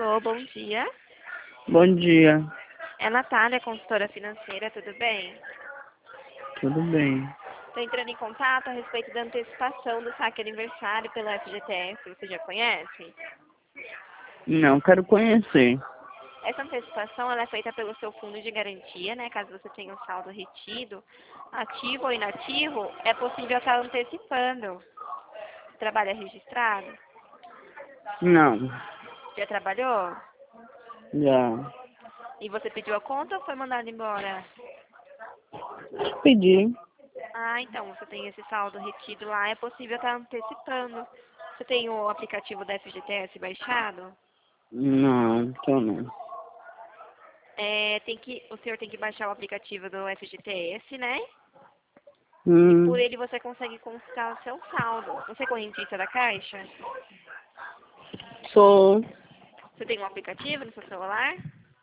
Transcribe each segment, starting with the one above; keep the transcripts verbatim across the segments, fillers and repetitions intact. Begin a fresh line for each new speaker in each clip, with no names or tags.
Alô, bom dia.
Bom dia.
É a Natália, consultora financeira, tudo bem?
Tudo bem.
Estou entrando em contato a respeito da antecipação do saque aniversário pela F G T S, você já conhece?
Não, quero conhecer.
Essa antecipação ela é feita pelo seu fundo de garantia, né? Caso você tenha um saldo retido, ativo ou inativo, é possível estar antecipando. Trabalha registrado?
Não,
Já trabalhou?
já.
E você pediu a conta ou foi mandado embora?
Pedi.
Ah, então, você tem esse saldo retido lá, é possível estar antecipando. Você tem o aplicativo da F G T S baixado?
Não, tô não.
É, tem que, o senhor tem que baixar o aplicativo do F G T S, né? E por
Hum,
ele você consegue consultar o seu saldo. Você é correntista da Caixa?
sou.
Você tem um aplicativo no seu celular?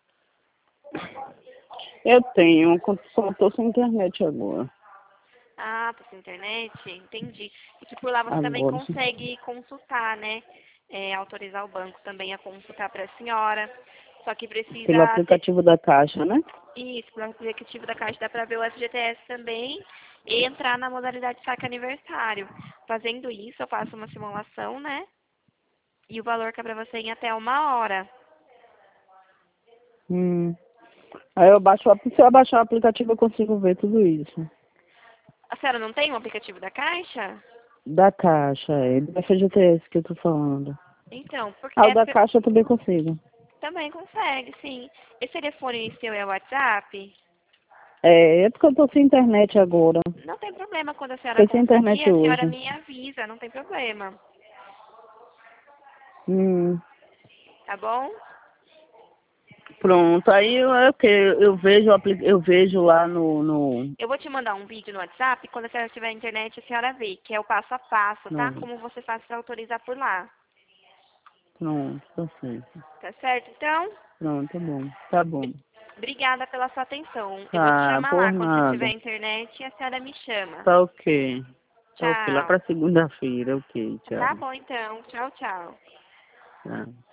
Eu tenho, só tô sem internet agora.
Ah, tá sem internet? Entendi. E que por lá você também
Agora sim.
consegue consultar, né? É, autorizar o banco também a consultar para a senhora. Só que
Pelo
precisa ter...
aplicativo da Caixa, né?
Isso, pelo aplicativo da Caixa dá para ver o F G T S também e entrar na modalidade saque aniversário. Fazendo isso, eu faço uma simulação, né? E o valor que é para você em até uma hora.
Hum. Aí eu baixo, o ap- se eu baixar o aplicativo eu consigo ver tudo isso.
A senhora não tem um aplicativo da Caixa?
Da Caixa, é. Do F G T S que eu tô falando.
Então, porque
Ah, o
é,
da Caixa eu também consigo.
também consegue, sim. Esse telefone seu é o WhatsApp?
É, é porque eu tô sem internet agora.
Não tem problema. Quando a senhora
Fiquei sem
conseguir,
internet
a senhora
hoje.
me avisa, não tem problema.
Hum.
Tá bom?
Pronto, aí eu, é o que eu vejo, o apli- eu vejo lá no, no,
Eu vou te mandar um vídeo no WhatsApp. Quando a senhora tiver internet, a senhora vê, que é o passo a passo, tá?
no
Como você faz para autorizar por lá.
pronto, tá certo.
Tá certo? Então,
Pronto, tá bom. Tá bom.
obrigada pela sua atenção. Eu vou te
Tá,
chamar
por
lá. Quando você tiver
nada.
internet, a senhora me chama.
Tá ok. Tá ok, lá
Tchau.
pra segunda-feira, ok,
Tá
tchau.
bom, então. Tchau, tchau.
Tchau.